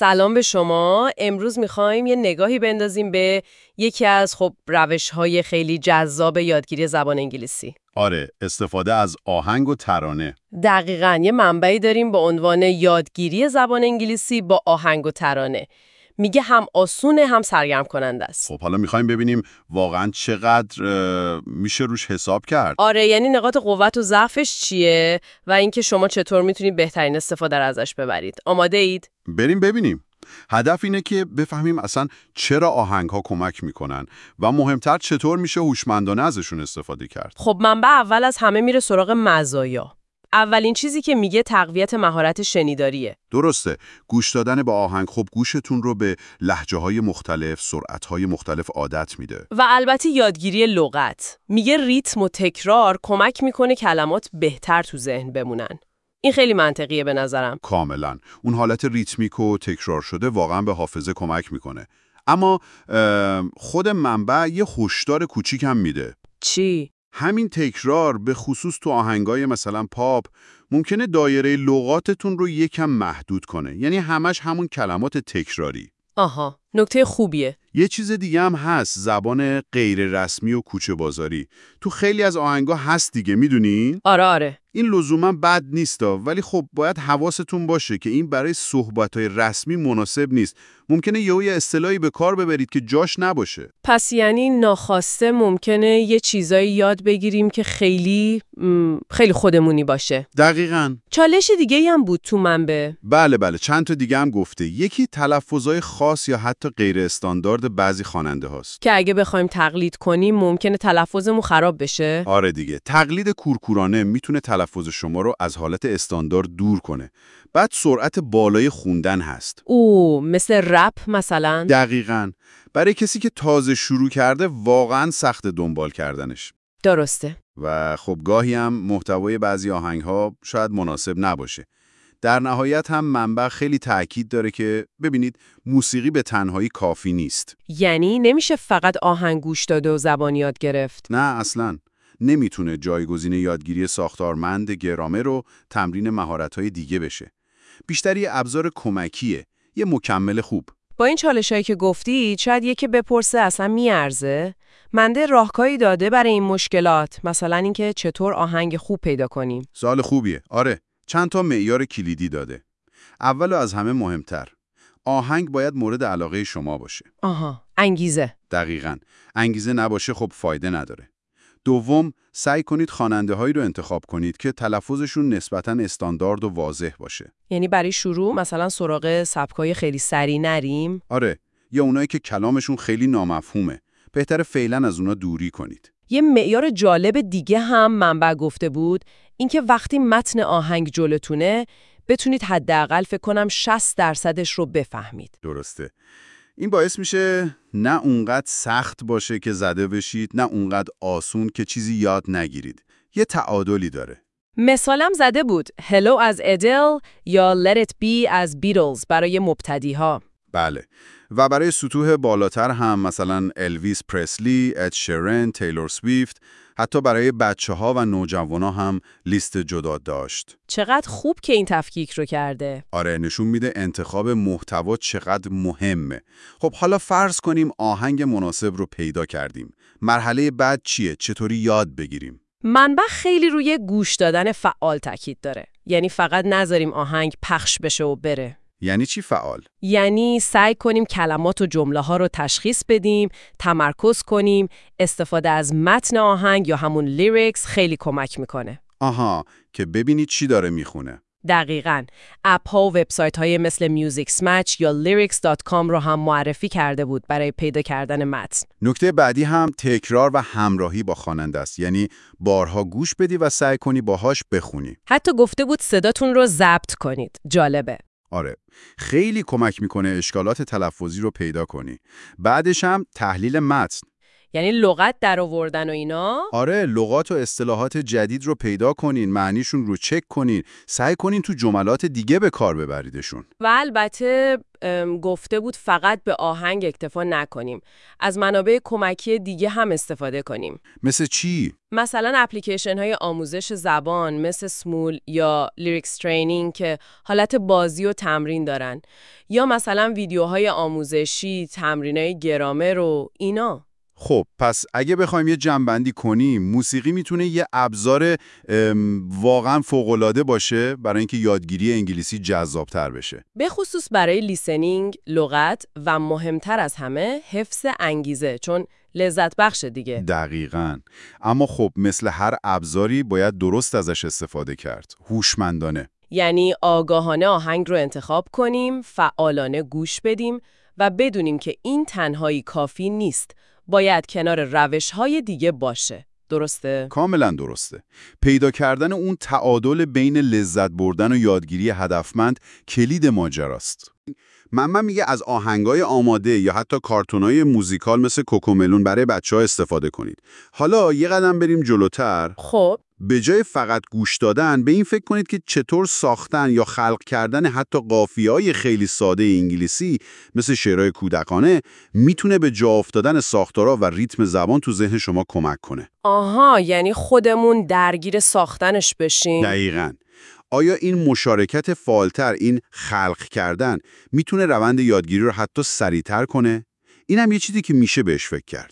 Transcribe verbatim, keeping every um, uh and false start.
سلام به شما. امروز میخوایم یه نگاهی بندازیم به یکی از خب روش‌های خیلی جذاب یادگیری زبان انگلیسی. آره، استفاده از آهنگ و ترانه. دقیقاً یه منبعی داریم با عنوان یادگیری زبان انگلیسی با آهنگ و ترانه. میگه هم آسونه هم سرگرم کننده است. خب حالا میخوایم ببینیم واقعاً چقدر میشه روش حساب کرد. آره، یعنی نقاط قوت و ضعفش چیه و اینکه شما چطور میتونید بهترین استفاده رو ازش ببرید. آماده اید؟ بریم ببینیم. هدف اینه که بفهمیم اصلا چرا آهنگ‌ها کمک میکنن و مهمتر چطور میشه هوشمندانه ازشون استفاده کرد. خب منبع اول از همه میره سراغ مزایا. اولین چیزی که میگه تقویت مهارت شنیداریه. درسته. گوش دادن به آهنگ خب گوشتون رو به لهجه‌های مختلف، سرعت‌های مختلف عادت میده. و البته یادگیری لغت. میگه ریتم و تکرار کمک میکنه کلمات بهتر تو ذهن بمونن. این خیلی منطقیه به نظرم. کاملا. اون حالت ریتمیک و تکرار شده واقعا به حافظه کمک میکنه. اما خود منبع یه هشدار کوچیک هم میده. چی؟ همین تکرار به خصوص تو آهنگای مثلا پاپ ممکنه دایره لغاتتون رو یکم محدود کنه. یعنی همش همون کلمات تکراری. آها، نکته خوبیه. یه چیز دیگه هم هست، زبان غیر رسمی و کوچه بازاری. تو خیلی از آهنگا هست دیگه، میدونی؟ آره آره. این لزوما بد نیستا، ولی خب باید حواستون باشه که این برای صحبت‌های رسمی مناسب نیست. ممکنه یهو یه اصطلاحی به کار ببرید که جاش نباشه. پس یعنی ناخواسته ممکنه یه چیزایی یاد بگیریم که خیلی خیلی خودمونی باشه. دقیقاً. چالش دیگه‌ای هم بود تو منبع. بله بله، چند تا دیگه هم گفته. یکی تلفظهای خاص یا حتی غیر استاندارد بعضی خواننده هاست. که اگه بخوایم تقلید کنیم ممکنه تلفظمون خراب بشه. آره دیگه. تقلید کورکورانه میتونه تلفظ شما رو از حالت استاندارد دور کنه. بعد سرعت بالای خوندن هست. او مثل رپ مثلا. دقیقاً. برای کسی که تازه شروع کرده واقعاً سخت دنبال کردنش. درسته. و خب گاهی هم محتوای بعضی آهنگ‌ها شاید مناسب نباشه. در نهایت هم منبع خیلی تأکید داره که ببینید موسیقی به تنهایی کافی نیست. یعنی نمیشه فقط آهنگ گوش داده و زبان یاد گرفت. نه اصلاً. نمیتونه جایگزین یادگیری ساختارمند گرامر و تمرین مهارت‌های دیگه بشه. بیشتر یه ابزار کمکیه، یه مکمل خوب. با این چالشایی که گفتی شاید یکی بپرسه اصلا میارزه؟ منده راهکاری داده برای این مشکلات، مثلا اینکه چطور آهنگ خوب پیدا کنیم. سوال خوبیه. آره، چند تا معیار کلیدی داده. اول و از همه مهمتر، آهنگ باید مورد علاقه شما باشه. آها، انگیزه. دقیقاً. انگیزه نباشه خب فایده نداره. دوم، سعی کنید خواننده‌هایی رو انتخاب کنید که تلفظشون نسبتاً استاندارد و واضح باشه. یعنی برای شروع مثلا سراغ سبکای خیلی سری نریم؟ آره، یا اونایی که کلامشون خیلی نامفهومه. بهتره فعلاً از اونا دوری کنید. یه معیار جالب دیگه هم منبع گفته بود، اینکه وقتی متن آهنگ جلوتونه بتونید حداقل فکر کنم شصت درصدش رو بفهمید. درسته. این باعث میشه نه اونقدر سخت باشه که زده بشید، نه اونقدر آسون که چیزی یاد نگیرید. یه تعادلی داره. مثالم زده بود Hello از ادل یا Let It Be از بیتلز برای مبتدی ها. بله. و برای سطوح بالاتر هم مثلا الویس پرسلی، اد شیرن، تیلور سویفت، حتی برای بچه ها و نوجوانا هم لیست جدا داشت. چقدر خوب که این تفکیک رو کرده. آره، نشون میده انتخاب محتوا چقدر مهمه. خب حالا فرض کنیم آهنگ مناسب رو پیدا کردیم. مرحله بعد چیه؟ چطوری یاد بگیریم؟ منبع خیلی روی گوش دادن فعال تاکید داره. یعنی فقط نذاریم آهنگ پخش بشه و بره. یعنی چی فعال؟ یعنی سعی کنیم کلمات و جمله ها رو تشخیص بدیم، تمرکز کنیم، استفاده از متن آهنگ یا همون لیریکس خیلی کمک میکنه. آها، که ببینید چی داره میخونه. دقیقاً. اپ ها و وبسایت های مثل میوزیک اسمچ یا لیریکس دات کام رو هم معرفی کرده بود برای پیدا کردن متن. نکته بعدی هم تکرار و همراهی با خواننده است. یعنی بارها گوش بدی و سعی کنی باهاش بخونی. حتی گفته بود صداتون رو ضبط کنید. جالبه. آره، خیلی کمک میکنه اشکالات تلفظی رو پیدا کنی. بعدش هم تحلیل متن. یعنی لغت در آوردن و اینا؟ آره، لغات و اصطلاحات جدید رو پیدا کنین، معنیشون رو چک کنین، سعی کنین تو جملات دیگه به کار ببریدشون. و البته ام، گفته بود فقط به آهنگ اکتفا نکنیم. از منابع کمکی دیگه هم استفاده کنیم. مثل چی؟ مثلا اپلیکیشن های آموزش زبان مثل سمول یا لیریکس ترینینگ که حالت بازی و تمرین دارن. یا مثلا ویدیوهای آموزشی، تمرینای گرامر و اینا. خب پس اگه بخوایم یه جمع‌بندی کنیم، موسیقی میتونه یه ابزار ام، واقعا فوق‌العاده باشه برای اینکه یادگیری انگلیسی جذاب‌تر بشه. به خصوص برای لیسنینگ، لغت و مهمتر از همه حفظ انگیزه، چون لذت بخش دیگه. دقیقاً. اما خب مثل هر ابزاری باید درست ازش استفاده کرد، هوشمندانه. یعنی آگاهانه آهنگ رو انتخاب کنیم، فعالانه گوش بدیم و بدونیم که این تنهایی کافی نیست. باید کنار روش‌های دیگه باشه. درسته؟ کاملا درسته. پیدا کردن اون تعادل بین لذت بردن و یادگیری هدفمند کلید ماجراست. محمد میگه از آهنگای آماده یا حتی کارتونای موزیکال مثل کوکوملون برای بچه‌ها استفاده کنید. حالا یه قدم بریم جلوتر. خب به جای فقط گوش دادن، به این فکر کنید که چطور ساختن یا خلق کردن حتی قافیه‌های خیلی ساده انگلیسی مثل شعرهای کودکانه میتونه به جا افتادن ساختارها و ریتم زبان تو ذهن شما کمک کنه. آها، یعنی خودمون درگیر ساختنش بشیم. دقیقاً. آیا این مشارکت فعالتر، این خلق کردن، میتونه روند یادگیری رو حتی سریع‌تر کنه؟ این هم یه چیزی که میشه بهش فکر کرد.